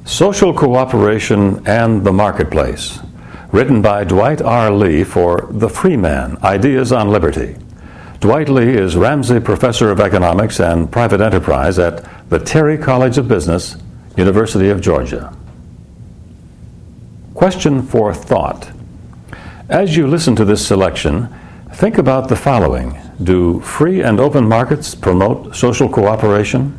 Social Cooperation and the Marketplace, written by Dwight R. Lee for The Free Man, Ideas on Liberty. Dwight Lee is Ramsey Professor of Economics and Private Enterprise at the Terry College of Business, University of Georgia. Question for thought. As you listen to this selection, think about the following. Do free and open markets promote social cooperation?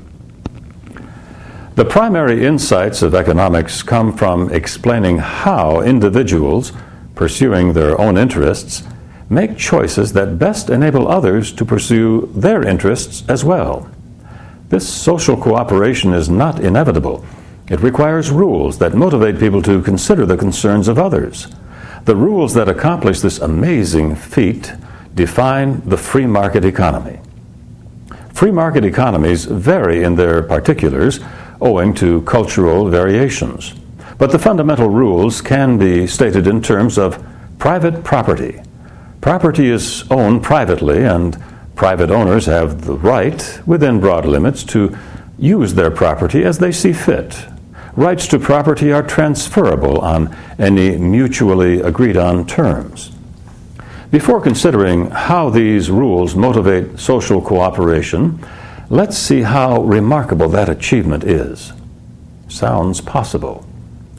The primary insights of economics come from explaining how individuals, pursuing their own interests, make choices that best enable others to pursue their interests as well. This social cooperation is not inevitable. It requires rules that motivate people to consider the concerns of others. The rules that accomplish this amazing feat define the free market economy. Free market economies vary in their particulars owing to cultural variations. But the fundamental rules can be stated in terms of private property. Property is owned privately, and private owners have the right, within broad limits, to use their property as they see fit. Rights to property are transferable on any mutually agreed-on terms. Before considering how these rules motivate social cooperation, let's see how remarkable that achievement is. Sounds possible.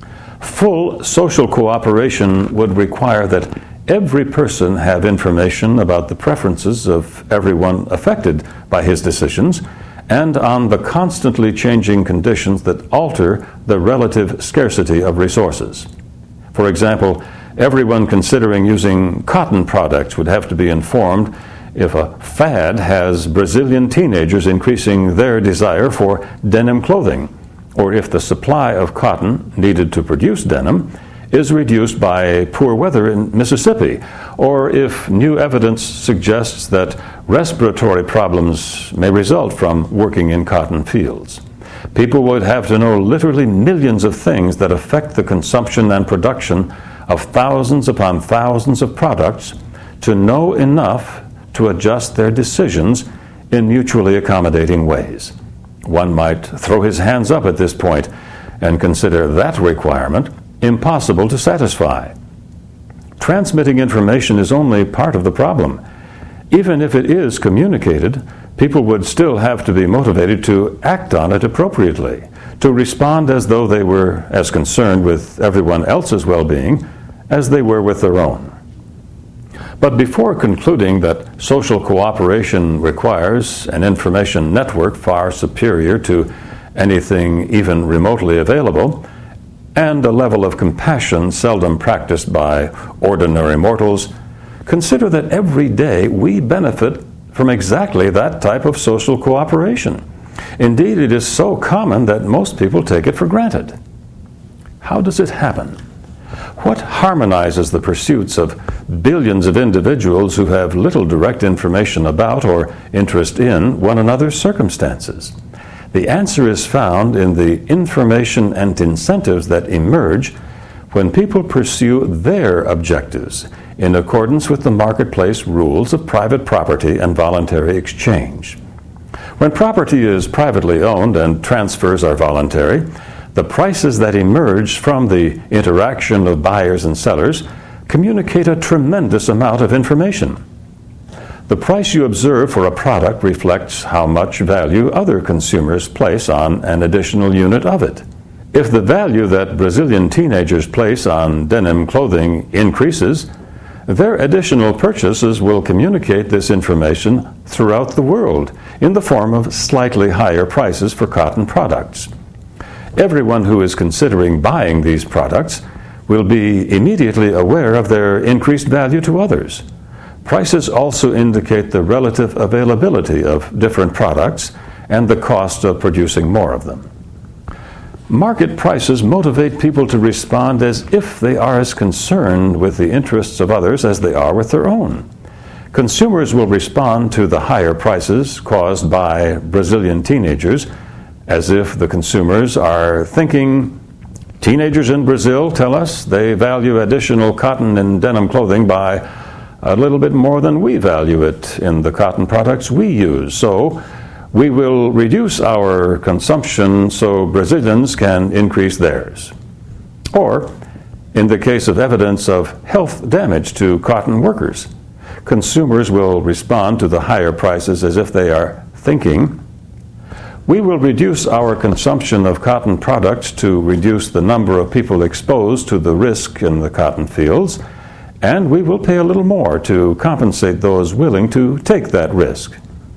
Full social cooperation would require that every person have information about the preferences of everyone affected by his decisions and on the constantly changing conditions that alter the relative scarcity of resources. For example, everyone considering using cotton products would have to be informed if a fad has Brazilian teenagers increasing their desire for denim clothing, or if the supply of cotton needed to produce denim is reduced by poor weather in Mississippi, or if new evidence suggests that respiratory problems may result from working in cotton fields. People would have to know literally millions of things that affect the consumption and production of thousands upon thousands of products to know enough to adjust their decisions in mutually accommodating ways. One might throw his hands up at this point and consider that requirement impossible to satisfy. Transmitting information is only part of the problem. Even if it is communicated, people would still have to be motivated to act on it appropriately, to respond as though they were as concerned with everyone else's well-being as they were with their own. But before concluding that social cooperation requires an information network far superior to anything even remotely available, and a level of compassion seldom practiced by ordinary mortals, consider that every day we benefit from exactly that type of social cooperation. Indeed, it is so common that most people take it for granted. How does it happen? What harmonizes the pursuits of billions of individuals who have little direct information about or interest in one another's circumstances? The answer is found in the information and incentives that emerge when people pursue their objectives in accordance with the marketplace rules of private property and voluntary exchange. When property is privately owned and transfers are voluntary, the prices that emerge from the interaction of buyers and sellers communicate a tremendous amount of information. The price you observe for a product reflects how much value other consumers place on an additional unit of it. If the value that Brazilian teenagers place on denim clothing increases, their additional purchases will communicate this information throughout the world in the form of slightly higher prices for cotton products. Everyone who is considering buying these products will be immediately aware of their increased value to others. Prices also indicate the relative availability of different products and the cost of producing more of them. Market prices motivate people to respond as if they are as concerned with the interests of others as they are with their own. Consumers will respond to the higher prices caused by Brazilian teenagers as if the consumers are thinking, teenagers in Brazil tell us they value additional cotton and denim clothing by a little bit more than we value it in the cotton products we use. So We will reduce our consumption so Brazilians can increase theirs. Or, in the case of evidence of health damage to cotton workers, consumers will respond to the higher prices as if they are thinking, we will reduce our consumption of cotton products to reduce the number of people exposed to the risk in the cotton fields, and we will pay a little more to compensate those willing to take that risk.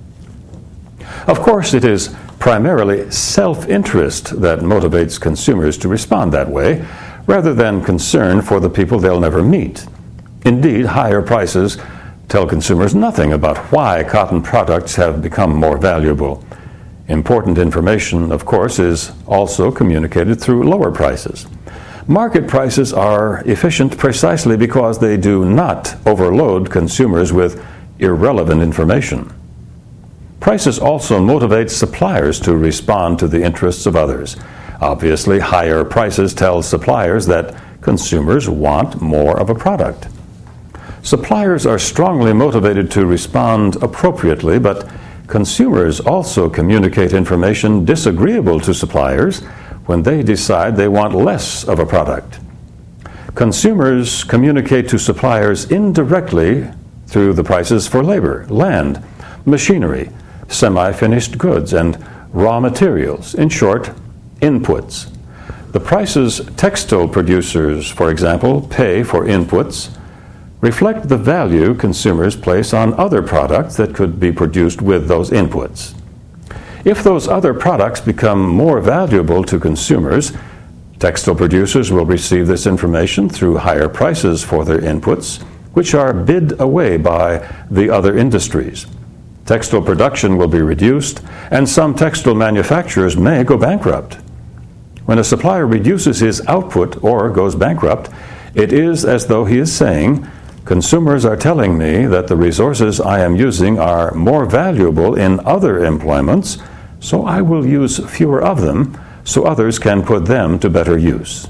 Of course, it is primarily self-interest that motivates consumers to respond that way, rather than concern for the people they'll never meet. Indeed, higher prices tell consumers nothing about why cotton products have become more valuable. Important information, of course, is also communicated through lower prices. Market prices are efficient precisely because they do not overload consumers with irrelevant information. Prices also motivate suppliers to respond to the interests of others. Obviously, higher prices tell suppliers that consumers want more of a product. Suppliers are strongly motivated to respond appropriately, but consumers also communicate information disagreeable to suppliers when they decide they want less of a product. Consumers communicate to suppliers indirectly through the prices for labor, land, machinery, semi-finished goods, and raw materials. In short, inputs. The prices textile producers, for example, pay for inputs reflect the value consumers place on other products that could be produced with those inputs. If those other products become more valuable to consumers, textile producers will receive this information through higher prices for their inputs, which are bid away by the other industries. Textile production will be reduced, and some textile manufacturers may go bankrupt. When a supplier reduces his output or goes bankrupt, it is as though he is saying, consumers are telling me that the resources I am using are more valuable in other employments, so I will use fewer of them so others can put them to better use.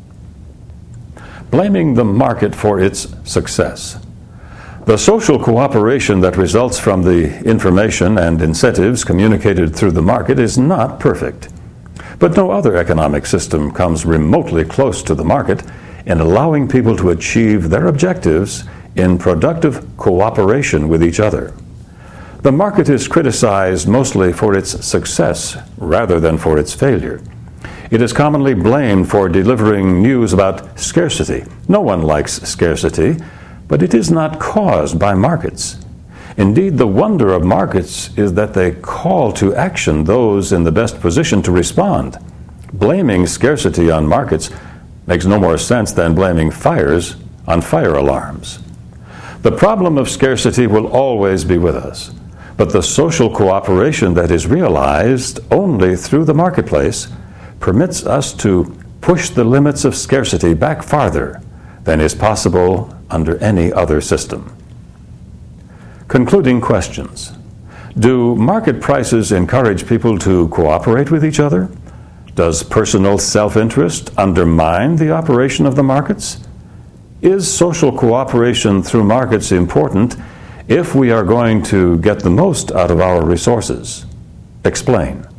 Blaming the market for its success. The social cooperation that results from the information and incentives communicated through the market is not perfect. But no other economic system comes remotely close to the market in allowing people to achieve their objectives in productive cooperation with each other. The market is criticized mostly for its success rather than for its failure. It is commonly blamed for delivering news about scarcity. No one likes scarcity, but it is not caused by markets. Indeed, the wonder of markets is that they call to action those in the best position to respond. Blaming scarcity on markets makes no more sense than blaming fires on fire alarms. The problem of scarcity will always be with us, but the social cooperation that is realized only through the marketplace permits us to push the limits of scarcity back farther than is possible under any other system. Concluding questions. Do market prices encourage people to cooperate with each other? Does personal self-interest undermine the operation of the markets? Is social cooperation through markets important if we are going to get the most out of our resources? Explain.